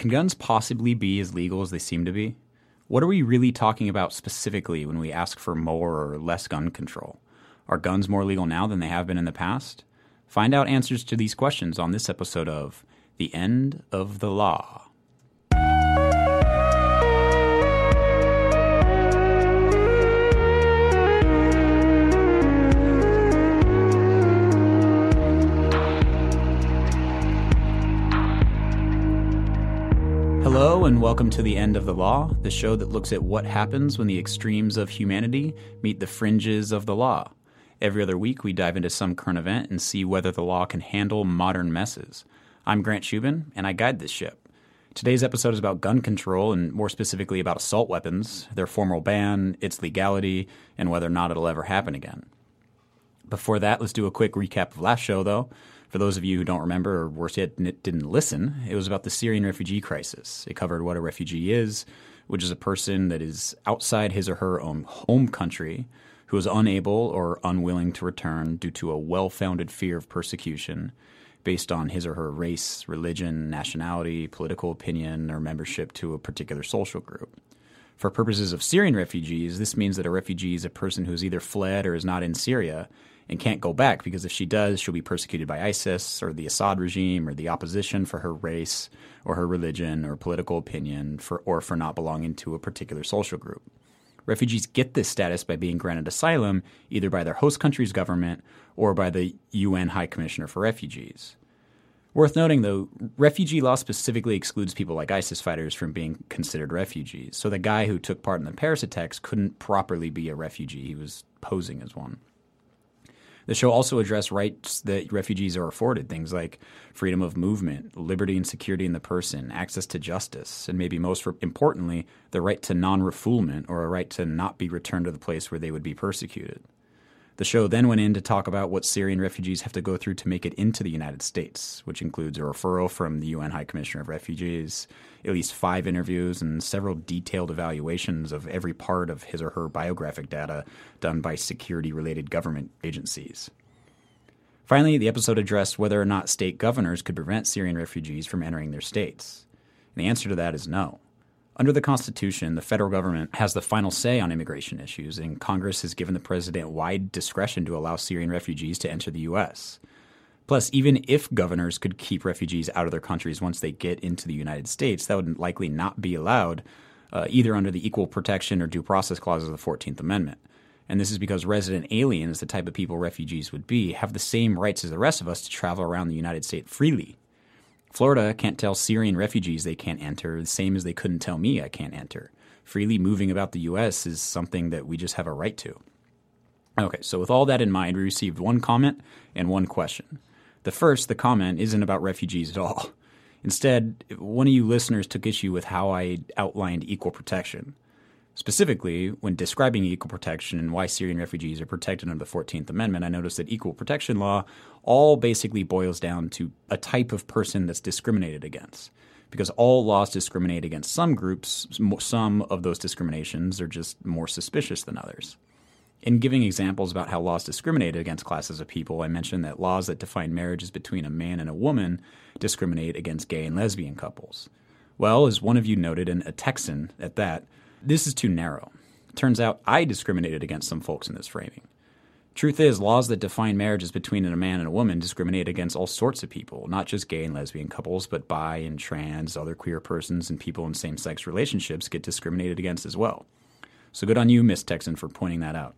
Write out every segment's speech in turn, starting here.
Can guns possibly be as legal as they seem to be? What are we really talking about specifically when we ask for more or less gun control? Are guns more legal now than they have been in the past? Find out answers to these questions on this episode of The End of the Law. Hello and welcome to The End of the Law, the show that looks at what happens when the extremes of humanity meet the fringes of the law. Every other week we dive into some current event and see whether the law can handle modern messes. I'm Grant Shubin, and I guide this ship. Today's episode is about gun control, and more specifically about assault weapons, their formal ban, its legality, and whether or not it'll ever happen again. Before that, let's do a quick recap of last show, though. For those of you who don't remember, or worse yet, didn't listen, it was about the Syrian refugee crisis. It covered what a refugee is, which is a person that is outside his or her own home country who is unable or unwilling to return due to a well-founded fear of persecution based on his or her race, religion, nationality, political opinion, or membership to a particular social group. For purposes of Syrian refugees, this means that a refugee is a person who has either fled or is not in Syria and can't go back because if she does, she'll be persecuted by ISIS or the Assad regime or the opposition for her race or her religion or political opinion or for not belonging to a particular social group. Refugees get this status by being granted asylum either by their host country's government or by the UN High Commissioner for Refugees. Worth noting, though, refugee law specifically excludes people like ISIS fighters from being considered refugees. So the guy who took part in the Paris attacks couldn't properly be a refugee. He was posing as one. The show also addressed rights that refugees are afforded, things like freedom of movement, liberty and security in the person, access to justice, and maybe most importantly, the right to non-refoulement or a right to not be returned to the place where they would be persecuted. The show then went in to talk about what Syrian refugees have to go through to make it into the United States, which includes a referral from the UN High Commissioner of Refugees, at least 5 interviews, and several detailed evaluations of every part of his or her biographic data done by security-related government agencies. Finally, the episode addressed whether or not state governors could prevent Syrian refugees from entering their states. And the answer to that is no. Under the Constitution, the federal government has the final say on immigration issues, and Congress has given the president wide discretion to allow Syrian refugees to enter the U.S. Plus, even if governors could keep refugees out of their countries once they get into the United States, that would likely not be allowed either under the equal protection or due process clauses of the 14th Amendment. And this is because resident aliens, the type of people refugees would be, have the same rights as the rest of us to travel around the United States freely. Florida can't tell Syrian refugees they can't enter, the same as they couldn't tell me I can't enter. Freely moving about the U.S. is something that we just have a right to. Okay, so with all that in mind, we received one comment and one question. The comment, isn't about refugees at all. Instead, one of you listeners took issue with how I outlined equal protection. Specifically, when describing equal protection and why Syrian refugees are protected under the 14th Amendment, I noticed that equal protection law all basically boils down to a type of person that's discriminated against. Because all laws discriminate against some groups, some of those discriminations are just more suspicious than others. In giving examples about how laws discriminate against classes of people, I mentioned that laws that define marriages between a man and a woman discriminate against gay and lesbian couples. Well, as one of you noted, and a Texan at that, this is too narrow. It turns out I discriminated against some folks in this framing. Truth is, laws that define marriages between a man and a woman discriminate against all sorts of people, not just gay and lesbian couples, but bi and trans, other queer persons, and people in same-sex relationships get discriminated against as well. So good on you, Miss Texan, for pointing that out.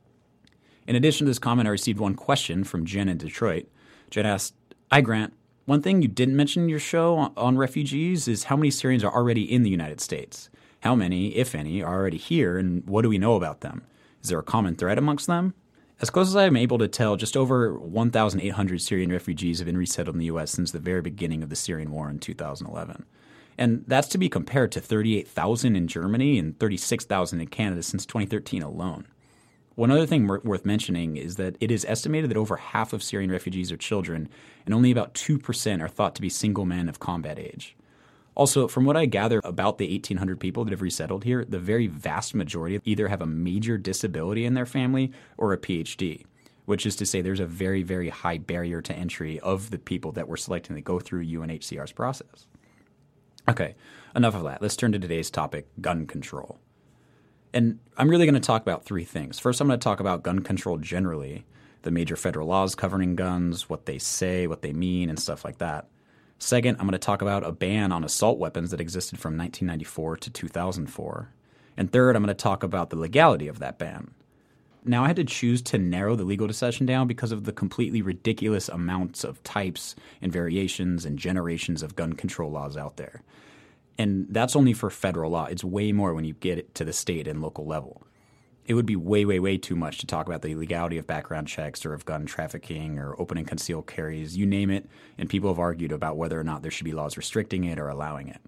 In addition to this comment, I received one question from Jen in Detroit. Jen asked, "Hi, Grant. One thing you didn't mention in your show on refugees is how many Syrians are already in the United States. How many, if any, are already here, and what do we know about them? Is there a common thread amongst them?" As close as I am able to tell, just over 1,800 Syrian refugees have been resettled in the U.S. since the very beginning of the Syrian war in 2011. And that's to be compared to 38,000 in Germany and 36,000 in Canada since 2013 alone. One other thing worth mentioning is that it is estimated that over half of Syrian refugees are children, and only about 2% are thought to be single men of combat age. Also, from what I gather about the 1,800 people that have resettled here, the very vast majority either have a major disability in their family or a PhD, which is to say there's a very, very high barrier to entry of the people that we're selecting to go through UNHCR's process. Okay, enough of that. Let's turn to today's topic, gun control. And I'm really going to talk about three things. First, I'm going to talk about gun control generally, the major federal laws governing guns, what they say, what they mean, and stuff like that. Second, I'm going to talk about a ban on assault weapons that existed from 1994 to 2004. And third, I'm going to talk about the legality of that ban. Now, I had to choose to narrow the legal discussion down because of the completely ridiculous amounts of types and variations and generations of gun control laws out there. And that's only for federal law. It's way more when you get it to the state and local level. It would be way, way, way too much to talk about the legality of background checks or of gun trafficking or open and concealed carries, you name it, and people have argued about whether or not there should be laws restricting it or allowing it.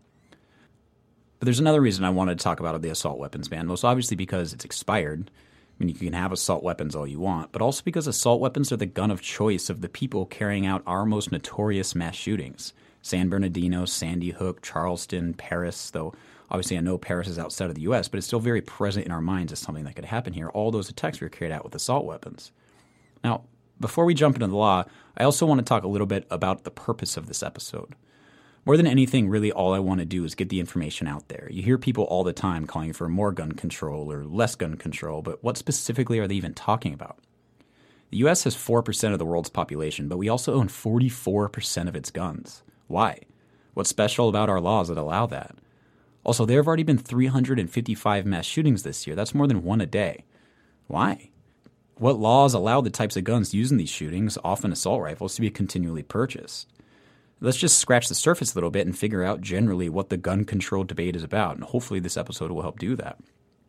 But there's another reason I wanted to talk about the assault weapons ban, most obviously because it's expired. I mean, you can have assault weapons all you want, but also because assault weapons are the gun of choice of the people carrying out our most notorious mass shootings. San Bernardino, Sandy Hook, Charleston, Paris, though obviously I know Paris is outside of the U.S., but it's still very present in our minds as something that could happen here. All those attacks were carried out with assault weapons. Now, before we jump into the law, I also want to talk a little bit about the purpose of this episode. More than anything, really all I want to do is get the information out there. You hear people all the time calling for more gun control or less gun control, but what specifically are they even talking about? The U.S. has 4% of the world's population, but we also own 44% of its guns. Why? What's special about our laws that allow that? Also, there have already been 355 mass shootings this year. That's more than one a day. Why? What laws allow the types of guns used in these shootings, often assault rifles, to be continually purchased? Let's just scratch the surface a little bit and figure out generally what the gun control debate is about, and hopefully this episode will help do that.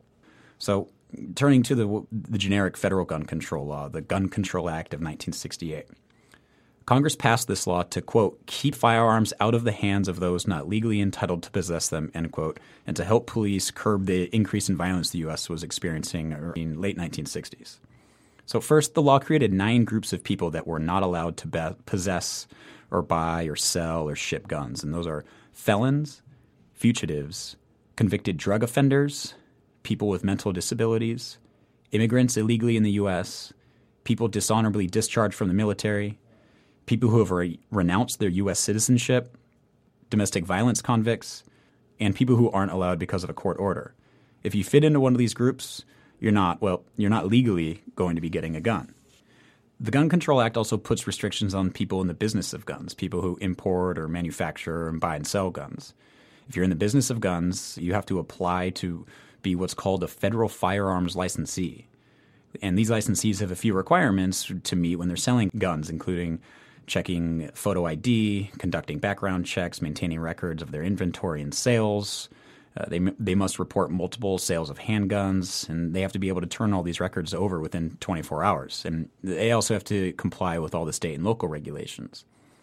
So, turning to the generic federal gun control law, the Gun Control Act of 1968. Congress passed this law to, quote, keep firearms out of the hands of those not legally entitled to possess them, end quote, and to help police curb the increase in violence the U.S. was experiencing in late 1960s. So first, the law created 9 groups of people that were not allowed to possess or buy or sell or ship guns, and those are felons, fugitives, convicted drug offenders, people with mental disabilities, immigrants illegally in the U.S., people dishonorably discharged from the military, people who have renounced their U.S. citizenship, domestic violence convicts, and people who aren't allowed because of a court order. If you fit into one of these groups, you're not legally going to be getting a gun. The Gun Control Act also puts restrictions on people in the business of guns, people who import or manufacture and buy and sell guns. If you're in the business of guns, you have to apply to be what's called a federal firearms licensee. And these licensees have a few requirements to meet when they're selling guns, including checking photo ID, conducting background checks, maintaining records of their inventory and sales. They must report multiple sales of handguns, and they have to be able to turn all these records over within 24 hours. And they also have to comply with all the state and local regulations.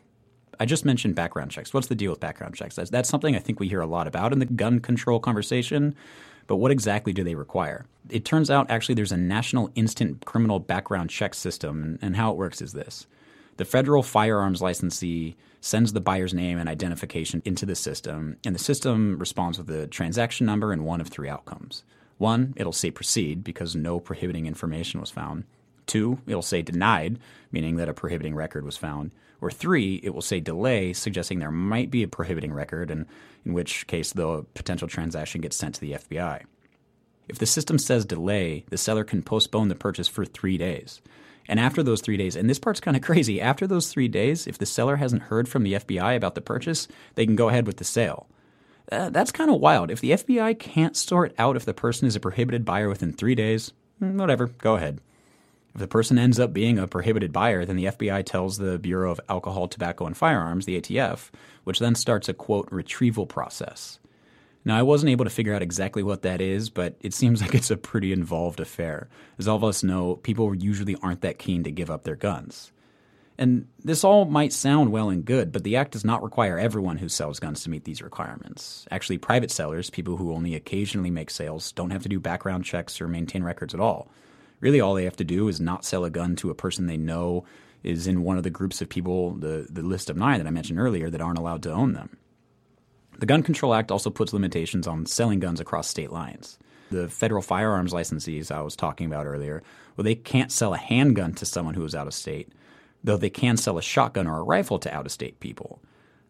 I just mentioned background checks. What's the deal with background checks? That's something I think we hear a lot about in the gun control conversation, but what exactly do they require? It turns out actually there's a national instant criminal background check system, and how it works is this. The federal firearms licensee sends the buyer's name and identification into the system, and the system responds with a transaction number and one of 3 outcomes. 1, it'll say proceed because no prohibiting information was found. 2, it'll say denied, meaning that a prohibiting record was found. Or 3, it will say delay, suggesting there might be a prohibiting record, and in which case the potential transaction gets sent to the FBI. If the system says delay, the seller can postpone the purchase for 3 days. And after those 3 days, and this part's kind of crazy, after those 3 days, if the seller hasn't heard from the FBI about the purchase, they can go ahead with the sale. That's kind of wild. If the FBI can't sort out if the person is a prohibited buyer within 3 days, whatever, go ahead. If the person ends up being a prohibited buyer, then the FBI tells the Bureau of Alcohol, Tobacco, and Firearms, the ATF, which then starts a, quote, retrieval process. Now, I wasn't able to figure out exactly what that is, but it seems like it's a pretty involved affair. As all of us know, people usually aren't that keen to give up their guns. And this all might sound well and good, but the Act does not require everyone who sells guns to meet these requirements. Actually, private sellers, people who only occasionally make sales, don't have to do background checks or maintain records at all. Really, all they have to do is not sell a gun to a person they know is in one of the groups of people, the list of 9 that I mentioned earlier, that aren't allowed to own them. The Gun Control Act also puts limitations on selling guns across state lines. The federal firearms licensees I was talking about earlier, well, they can't sell a handgun to someone who is out of state, though they can sell a shotgun or a rifle to out-of-state people.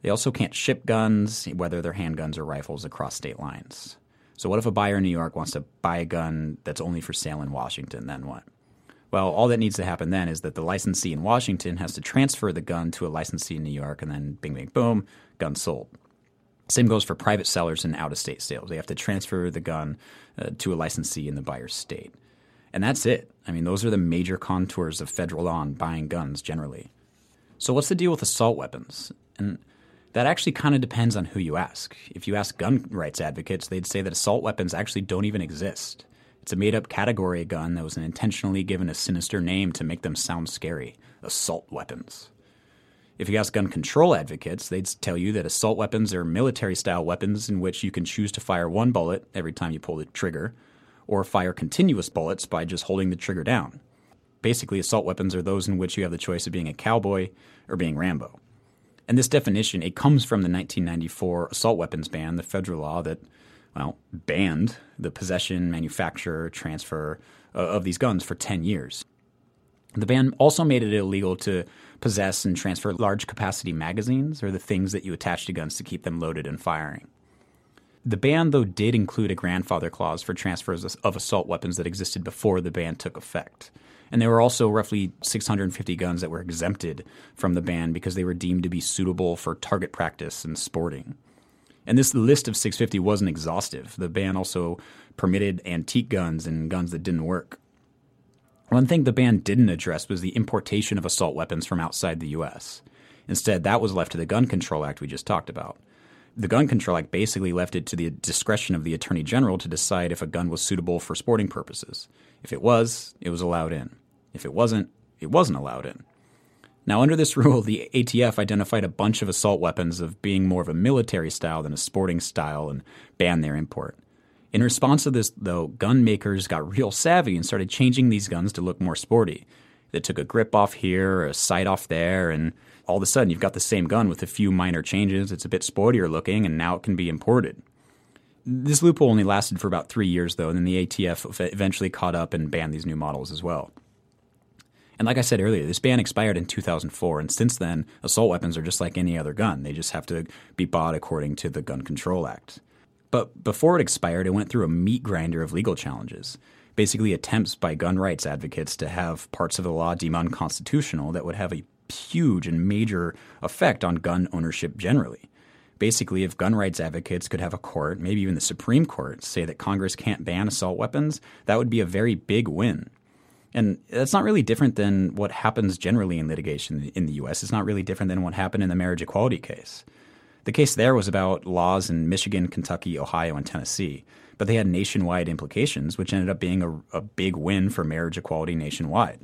They also can't ship guns, whether they're handguns or rifles, across state lines. So what if a buyer in New York wants to buy a gun that's only for sale in Washington? Then what? Well, all that needs to happen then is that the licensee in Washington has to transfer the gun to a licensee in New York, and then bing, bing, boom, gun sold. Same goes for private sellers and out-of-state sales. They have to transfer the gun to a licensee in the buyer's state. And that's it. I mean, those are the major contours of federal law on buying guns generally. So what's the deal with assault weapons? And that actually kind of depends on who you ask. If you ask gun rights advocates, they'd say that assault weapons actually don't even exist. It's a made-up category of gun that was intentionally given a sinister name to make them sound scary. Assault weapons. If you ask gun control advocates, they'd tell you that assault weapons are military-style weapons in which you can choose to fire one bullet every time you pull the trigger, or fire continuous bullets by just holding the trigger down. Basically, assault weapons are those in which you have the choice of being a cowboy or being Rambo. And this definition, it comes from the 1994 assault weapons ban, the federal law that banned the possession, manufacture, transfer of these guns for 10 years. The ban also made it illegal to possess and transfer large-capacity magazines, or the things that you attach to guns to keep them loaded and firing. The ban, though, did include a grandfather clause for transfers of assault weapons that existed before the ban took effect. And there were also roughly 650 guns that were exempted from the ban because they were deemed to be suitable for target practice and sporting. And this list of 650 wasn't exhaustive. The ban also permitted antique guns and guns that didn't work. One thing the ban didn't address was the importation of assault weapons from outside the U.S. Instead, that was left to the Gun Control Act we just talked about. The Gun Control Act basically left it to the discretion of the Attorney General to decide if a gun was suitable for sporting purposes. If it was allowed in. If it wasn't allowed in. Now, under this rule, the ATF identified a bunch of assault weapons of being more of a military style than a sporting style and banned their import. In response to this, though, gun makers got real savvy and started changing these guns to look more sporty. They took a grip off here, or a sight off there, and all of a sudden you've got the same gun with a few minor changes. It's a bit sportier looking, and now it can be imported. This loophole only lasted for about 3 years, though, and then the ATF eventually caught up and banned these new models as well. And like I said earlier, this ban expired in 2004, and since then, assault weapons are just like any other gun. They just have to be bought according to the Gun Control Act. But before it expired, it went through a meat grinder of legal challenges, basically attempts by gun rights advocates to have parts of the law deemed unconstitutional that would have a huge and major effect on gun ownership generally. Basically, if gun rights advocates could have a court, maybe even the Supreme Court, say that Congress can't ban assault weapons, that would be a very big win. And that's not really different than what happens generally in litigation in the U.S. It's not really different than what happened in the marriage equality case. The case there was about laws in Michigan, Kentucky, Ohio, and Tennessee, but they had nationwide implications, which ended up being a big win for marriage equality nationwide.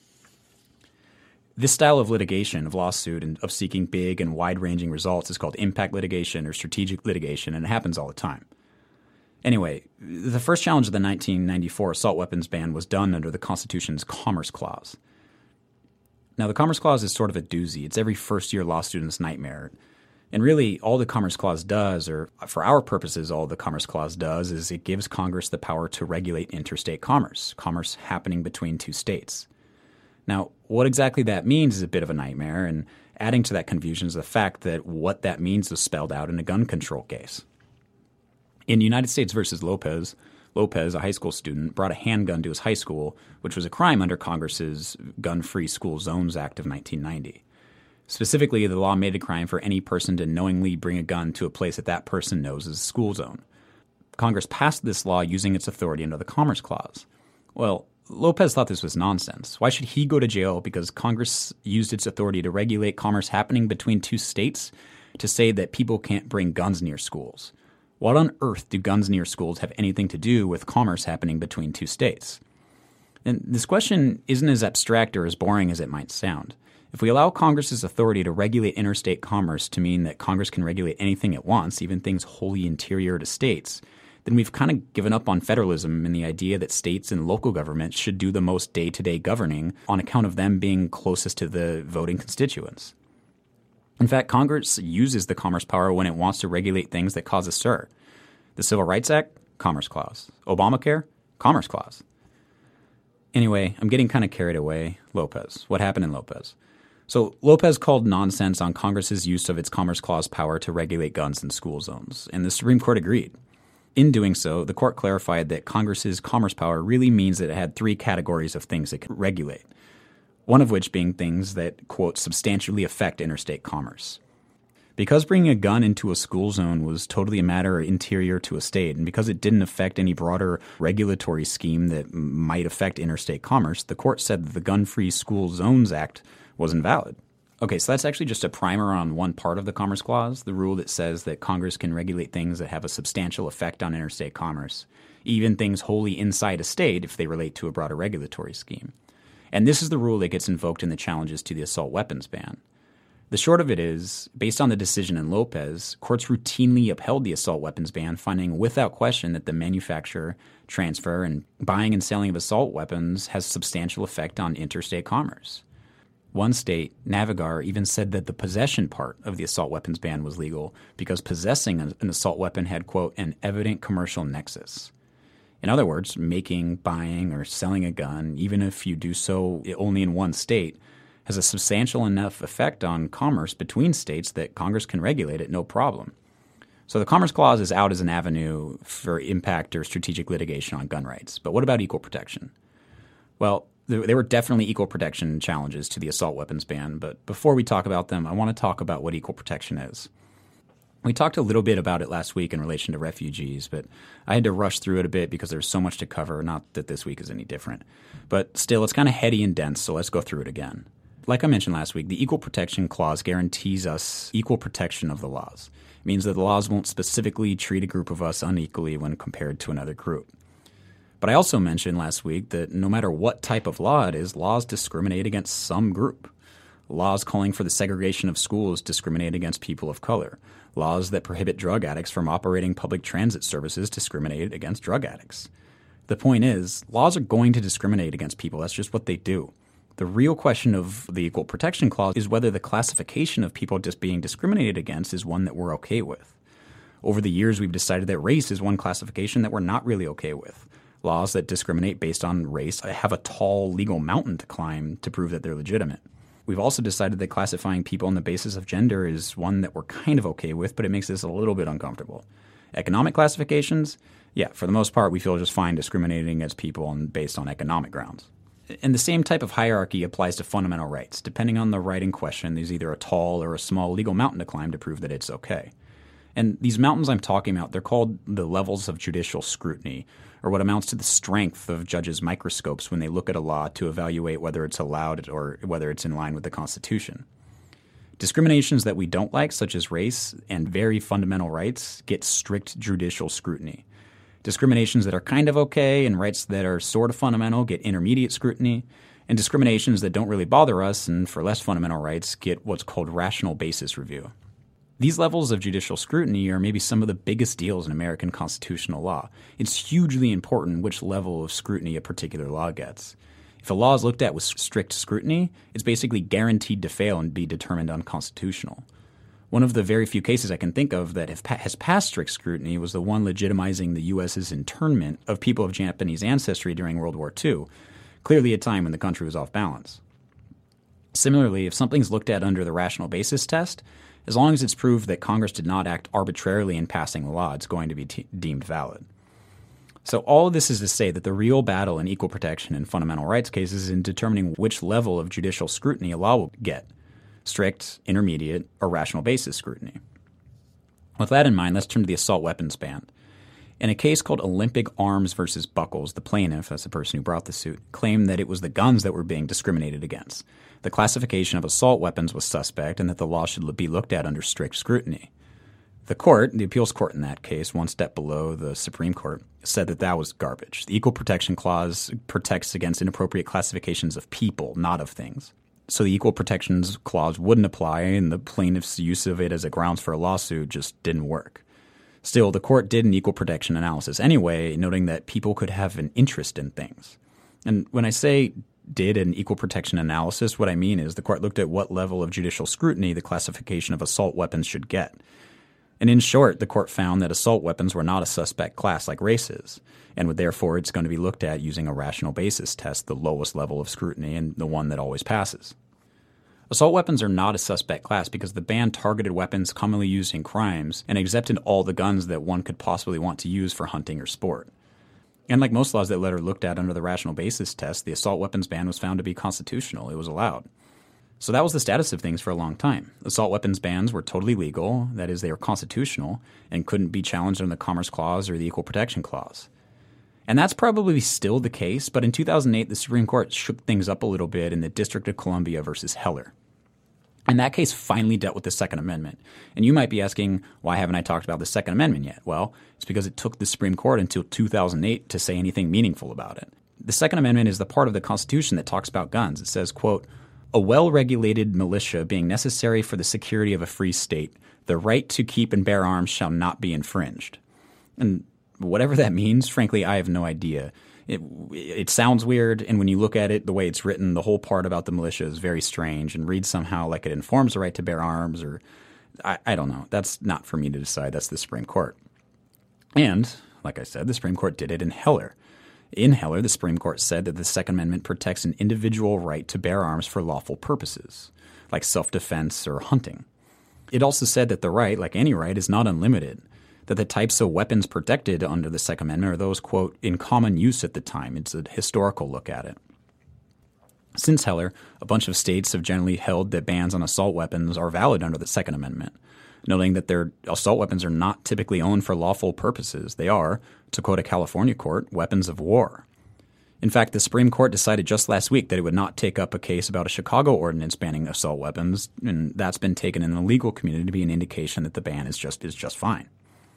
This style of litigation, of lawsuit, and of seeking big and wide-ranging results is called impact litigation or strategic litigation, and it happens all the time. Anyway, the first challenge of the 1994 assault weapons ban was done under the Constitution's Commerce Clause. Now, the Commerce Clause is sort of a doozy. It's every first-year law student's nightmare. And really, all the Commerce Clause does, or for our purposes, all the Commerce Clause does, is it gives Congress the power to regulate interstate commerce happening between two states. Now, what exactly that means is a bit of a nightmare, and adding to that confusion is the fact that what that means is spelled out in a gun control case. In United States v. Lopez, a high school student, brought a handgun to his high school, which was a crime under Congress's Gun-Free School Zones Act of 1990. Specifically, the law made it a crime for any person to knowingly bring a gun to a place that person knows is a school zone. Congress passed this law using its authority under the Commerce Clause. Well, Lopez thought this was nonsense. Why should he go to jail because Congress used its authority to regulate commerce happening between two states to say that people can't bring guns near schools? What on earth do guns near schools have anything to do with commerce happening between two states? And this question isn't as abstract or as boring as it might sound. If we allow Congress's authority to regulate interstate commerce to mean that Congress can regulate anything it wants, even things wholly interior to states, then we've kind of given up on federalism and the idea that states and local governments should do the most day-to-day governing on account of them being closest to the voting constituents. In fact, Congress uses the commerce power when it wants to regulate things that cause a stir. The Civil Rights Act, Commerce Clause. Obamacare, Commerce Clause. Anyway, I'm getting kind of carried away. Lopez. What happened in Lopez? So Lopez called nonsense on Congress's use of its Commerce Clause power to regulate guns in school zones, and the Supreme Court agreed. In doing so, the court clarified that Congress's commerce power really means that it had three categories of things it could regulate, one of which being things that, quote, substantially affect interstate commerce. Because bringing a gun into a school zone was totally a matter interior to a state, and because it didn't affect any broader regulatory scheme that might affect interstate commerce, the court said that the Gun-Free School Zones Act was invalid. Okay, so that's actually just a primer on one part of the Commerce Clause, the rule that says that Congress can regulate things that have a substantial effect on interstate commerce, even things wholly inside a state if they relate to a broader regulatory scheme. And this is the rule that gets invoked in the challenges to the assault weapons ban. The short of it is, based on the decision in Lopez, courts routinely upheld the assault weapons ban, finding without question that the manufacture, transfer, and buying and selling of assault weapons has substantial effect on interstate commerce. One state, Navigar, even said that the possession part of the assault weapons ban was legal because possessing an assault weapon had, quote, an evident commercial nexus. In other words, making, buying, or selling a gun, even if you do so only in one state, has a substantial enough effect on commerce between states that Congress can regulate it no problem. So the Commerce Clause is out as an avenue for impact or strategic litigation on gun rights. But what about equal protection? Well, there were definitely equal protection challenges to the assault weapons ban, but before we talk about them, I want to talk about what equal protection is. We talked a little bit about it last week in relation to refugees, but I had to rush through it a bit because there's so much to cover, not that this week is any different. But still, it's kind of heady and dense, so let's go through it again. Like I mentioned last week, the Equal Protection Clause guarantees us equal protection of the laws. It means that the laws won't specifically treat a group of us unequally when compared to another group. But I also mentioned last week that no matter what type of law it is, laws discriminate against some group. Laws calling for the segregation of schools discriminate against people of color. Laws that prohibit drug addicts from operating public transit services discriminate against drug addicts. The point is, laws are going to discriminate against people. That's just what they do. The real question of the Equal Protection Clause is whether the classification of people just being discriminated against is one that we're okay with. Over the years, we've decided that race is one classification that we're not really okay with. Laws that discriminate based on race have a tall legal mountain to climb to prove that they're legitimate. We've also decided that classifying people on the basis of gender is one that we're kind of okay with, but it makes this a little bit uncomfortable. Economic classifications? Yeah, for the most part, we feel just fine discriminating against people based on economic grounds. And the same type of hierarchy applies to fundamental rights. Depending on the right in question, there's either a tall or a small legal mountain to climb to prove that it's okay. And these mountains I'm talking about, they're called the levels of judicial scrutiny, or what amounts to the strength of judges' microscopes when they look at a law to evaluate whether it's allowed or whether it's in line with the Constitution. Discriminations that we don't like, such as race and very fundamental rights, get strict judicial scrutiny. Discriminations that are kind of okay and rights that are sort of fundamental get intermediate scrutiny, and discriminations that don't really bother us and for less fundamental rights get what's called rational basis review. These levels of judicial scrutiny are maybe some of the biggest deals in American constitutional law. It's hugely important which level of scrutiny a particular law gets. If a law is looked at with strict scrutiny, it's basically guaranteed to fail and be determined unconstitutional. One of the very few cases I can think of that has passed strict scrutiny was the one legitimizing the U.S.'s internment of people of Japanese ancestry during World War II, clearly a time when the country was off balance. Similarly, if something's looked at under the rational basis test, as long as it's proved that Congress did not act arbitrarily in passing the law, it's going to be deemed valid. So all of this is to say that the real battle in equal protection and fundamental rights cases is in determining which level of judicial scrutiny a law will get. Strict, intermediate, or rational basis scrutiny. With that in mind, let's turn to the assault weapons ban. In a case called Olympic Arms versus Buckles, the plaintiff, that's the person who brought the suit, claimed that it was the guns that were being discriminated against. The classification of assault weapons was suspect and that the law should be looked at under strict scrutiny. The appeals court in that case, one step below the Supreme Court, said that that was garbage. The Equal Protection Clause protects against inappropriate classifications of people, not of things. So the Equal Protections Clause wouldn't apply, and the plaintiff's use of it as a grounds for a lawsuit just didn't work. Still, the court did an equal protection analysis anyway, noting that people could have an interest in things. And when I say did an equal protection analysis, what I mean is the court looked at what level of judicial scrutiny the classification of assault weapons should get. And in short, the court found that assault weapons were not a suspect class like race is, and therefore it's going to be looked at using a rational basis test, the lowest level of scrutiny and the one that always passes. Assault weapons are not a suspect class because the ban targeted weapons commonly used in crimes and exempted all the guns that one could possibly want to use for hunting or sport. And like most laws that are looked at under the rational basis test, the assault weapons ban was found to be constitutional. It was allowed. So that was the status of things for a long time. Assault weapons bans were totally legal, that is, they were constitutional, and couldn't be challenged under the Commerce Clause or the Equal Protection Clause. And that's probably still the case, but in 2008, the Supreme Court shook things up a little bit in the District of Columbia versus Heller. And that case finally dealt with the Second Amendment. And you might be asking, why haven't I talked about the Second Amendment yet? Well, it's because it took the Supreme Court until 2008 to say anything meaningful about it. The Second Amendment is the part of the Constitution that talks about guns. It says, quote, "A well-regulated militia being necessary for the security of a free state, the right to keep and bear arms shall not be infringed." And whatever that means, frankly, I have no idea. It sounds weird, and when you look at it, the way it's written, the whole part about the militia is very strange and reads somehow like it informs the right to bear arms, or I don't know. That's not for me to decide. That's the Supreme Court. And, like I said, the Supreme Court did it in Heller. In Heller, the Supreme Court said that the Second Amendment protects an individual right to bear arms for lawful purposes, like self-defense or hunting. It also said that the right, like any right, is not unlimited, that the types of weapons protected under the Second Amendment are those, quote, in common use at the time. It's a historical look at it. Since Heller, a bunch of states have generally held that bans on assault weapons are valid under the Second Amendment, noting that their assault weapons are not typically owned for lawful purposes. They are, to quote a California court, weapons of war. In fact, the Supreme Court decided just last week that it would not take up a case about a Chicago ordinance banning assault weapons, and that's been taken in the legal community to be an indication that the ban is just fine.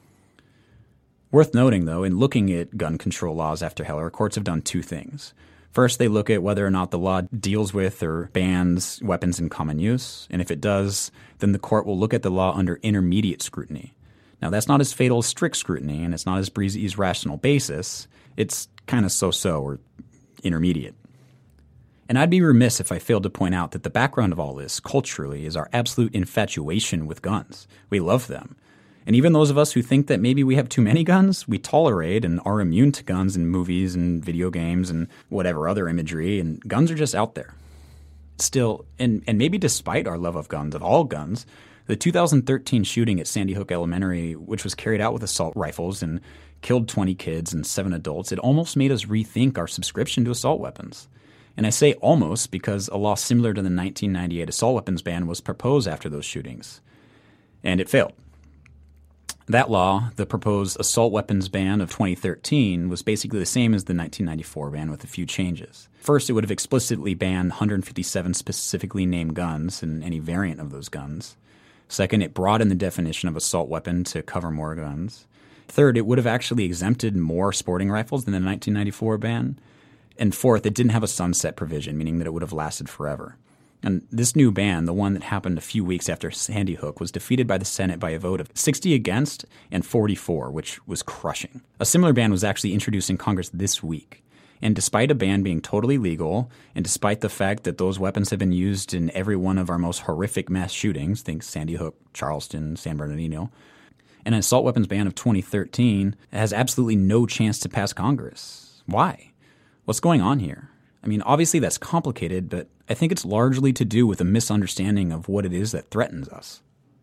Worth noting, though, in looking at gun control laws after Heller, courts have done two things. First, they look at whether or not the law deals with or bans weapons in common use, and if it does, then the court will look at the law under intermediate scrutiny. Now, that's not as fatal as strict scrutiny, and it's not as breezy as rational basis. It's kind of so-so or intermediate. And I'd be remiss if I failed to point out that the background of all this, culturally, is our absolute infatuation with guns. We love them. And even those of us who think that maybe we have too many guns, we tolerate and are immune to guns in movies and video games and whatever other imagery, and guns are just out there. Still, and maybe despite our love of guns, of all guns, the 2013 shooting at Sandy Hook Elementary, which was carried out with assault rifles and killed 20 kids and 7 adults, it almost made us rethink our subscription to assault weapons. And I say almost because a law similar to the 1998 assault weapons ban was proposed after those shootings. And it failed. That law, the proposed assault weapons ban of 2013, was basically the same as the 1994 ban with a few changes. First, it would have explicitly banned 157 specifically named guns and any variant of those guns. Second, it broadened the definition of assault weapon to cover more guns. Third, it would have actually exempted more sporting rifles than the 1994 ban. And fourth, it didn't have a sunset provision, meaning that it would have lasted forever. And this new ban, the one that happened a few weeks after Sandy Hook, was defeated by the Senate by a vote of 60 against and 44, which was crushing. A similar ban was actually introduced in Congress this week. And despite a ban being totally legal, and despite the fact that those weapons have been used in every one of our most horrific mass shootings, think Sandy Hook, Charleston, San Bernardino, an assault weapons ban of 2013 has absolutely no chance to pass Congress. Why? What's going on here? I mean, obviously that's complicated, but I think it's largely to do with a misunderstanding of what it is that threatens us.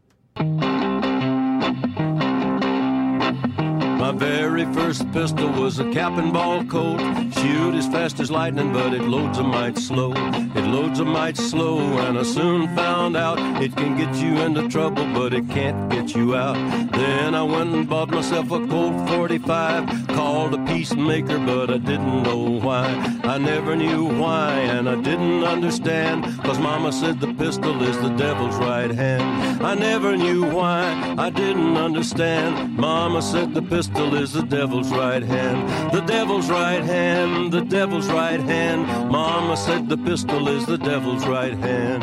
My very first pistol was a cap and ball Colt. Shoot as fast as lightning, but it loads a mite slow. It loads a mite slow, and I soon found out it can get you into trouble, but it can't get you out. Then I went and bought myself a Colt 45, called a peacemaker, but I didn't know why. I never knew why, and I didn't understand, 'cause Mama said the pistol is the devil's right hand. I never knew why, I didn't understand. Mama said the pistol is the devil's right hand. The devil's right hand, the devil's right hand. Mama said the pistol is the devil's right hand.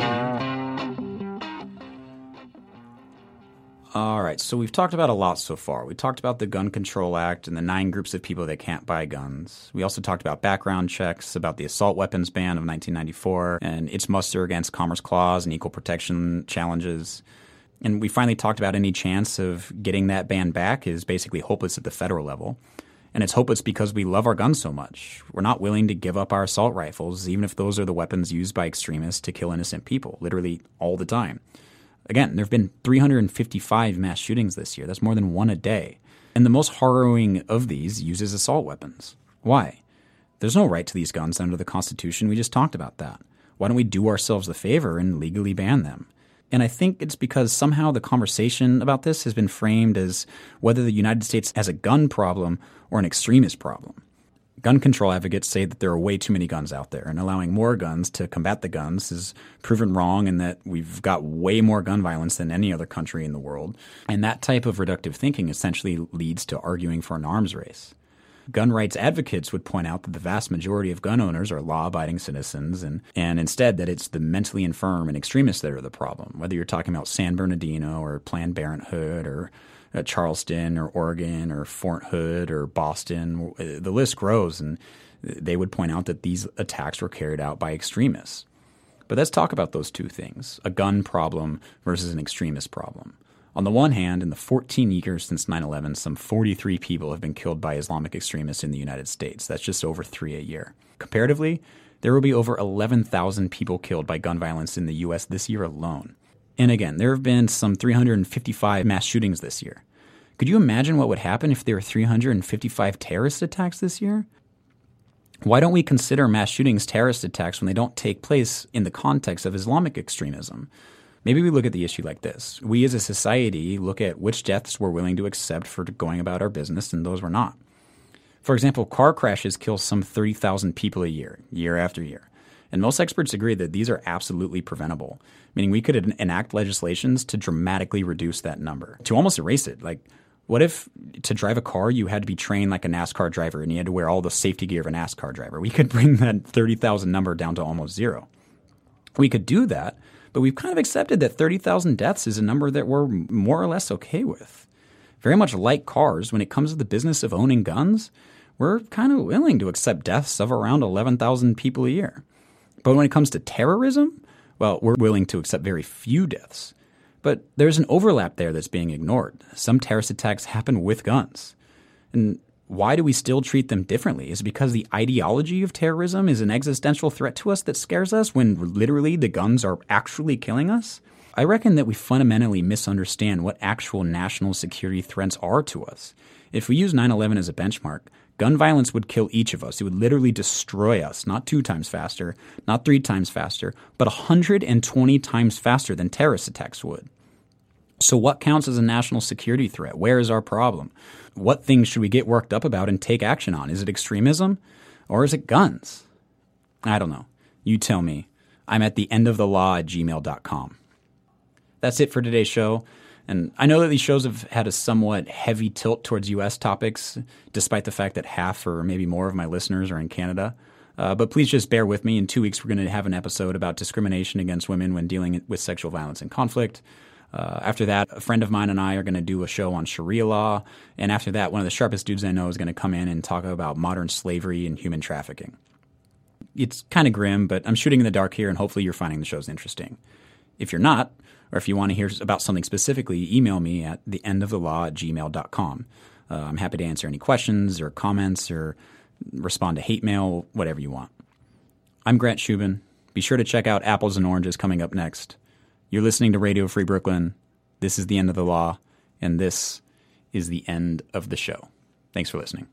All right, so we've talked about a lot so far. We talked about the Gun Control Act and the 9 groups of people that can't buy guns. We also talked about background checks, about the assault weapons ban of 1994, and its muster against Commerce Clause and equal protection challenges. And we finally talked about any chance of getting that ban back is basically hopeless at the federal level. And it's hopeless because we love our guns so much. We're not willing to give up our assault rifles, even if those are the weapons used by extremists to kill innocent people, literally all the time. Again, there have been 355 mass shootings this year. That's more than one a day. And the most harrowing of these uses assault weapons. Why? There's no right to these guns under the Constitution. We just talked about that. Why don't we do ourselves the favor and legally ban them? And I think it's because somehow the conversation about this has been framed as whether the United States has a gun problem or an extremist problem. Gun control advocates say that there are way too many guns out there, and allowing more guns to combat the guns is proven wrong, and that we've got way more gun violence than any other country in the world. And that type of reductive thinking essentially leads to arguing for an arms race. Gun rights advocates would point out that the vast majority of gun owners are law-abiding citizens and instead that it's the mentally infirm and extremists that are the problem, whether you're talking about San Bernardino or Planned Parenthood or Charleston or Oregon or Fort Hood or Boston. The list grows, and they would point out that these attacks were carried out by extremists. But let's talk about those two things, a gun problem versus an extremist problem. On the one hand, in the 14 years since 9/11, some 43 people have been killed by Islamic extremists in the United States. That's just over 3 a year. Comparatively, there will be over 11,000 people killed by gun violence in the U.S. this year alone. And again, there have been some 355 mass shootings this year. Could you imagine what would happen if there were 355 terrorist attacks this year? Why don't we consider mass shootings terrorist attacks when they don't take place in the context of Islamic extremism? Maybe we look at the issue like this. We as a society look at which deaths we're willing to accept for going about our business and those we're not. For example, car crashes kill some 30,000 people a year, year after year. And most experts agree that these are absolutely preventable, meaning we could enact legislations to dramatically reduce that number, to almost erase it. Like, what if to drive a car you had to be trained like a NASCAR driver and you had to wear all the safety gear of a NASCAR driver? We could bring that 30,000 number down to almost zero. We could do that. But we've kind of accepted that 30,000 deaths is a number that we're more or less okay with. Very much like cars, when it comes to the business of owning guns, we're kind of willing to accept deaths of around 11,000 people a year. But when it comes to terrorism, well, we're willing to accept very few deaths. But there's an overlap there that's being ignored. Some terrorist attacks happen with guns. And why do we still treat them differently? Is it because the ideology of terrorism is an existential threat to us that scares us when literally the guns are actually killing us? I reckon that we fundamentally misunderstand what actual national security threats are to us. If we use 9/11 as a benchmark, gun violence would kill each of us. It would literally destroy us, not 2 times faster, not 3 times faster, but 120 times faster than terrorist attacks would. So what counts as a national security threat? Where is our problem? What things should we get worked up about and take action on? Is it extremism or is it guns? I don't know. You tell me. I'm at theendofthelaw@gmail.com. That's it for today's show. And I know that these shows have had a somewhat heavy tilt towards U.S. topics, despite the fact that half or maybe more of my listeners are in Canada. But please just bear with me. In 2 weeks, we're going to have an episode about discrimination against women when dealing with sexual violence and conflict. After that, a friend of mine and I are going to do a show on Sharia law. And after that, one of the sharpest dudes I know is going to come in and talk about modern slavery and human trafficking. It's kind of grim, but I'm shooting in the dark here, and hopefully you're finding the shows interesting. If you're not, or if you want to hear about something specifically, email me at theendofthelaw@gmail.com. I'm happy to answer any questions or comments or respond to hate mail, whatever you want. I'm Grant Shubin. Be sure to check out Apples and Oranges coming up next. You're listening to Radio Free Brooklyn. This is The End of the Law, and this is the end of the show. Thanks for listening.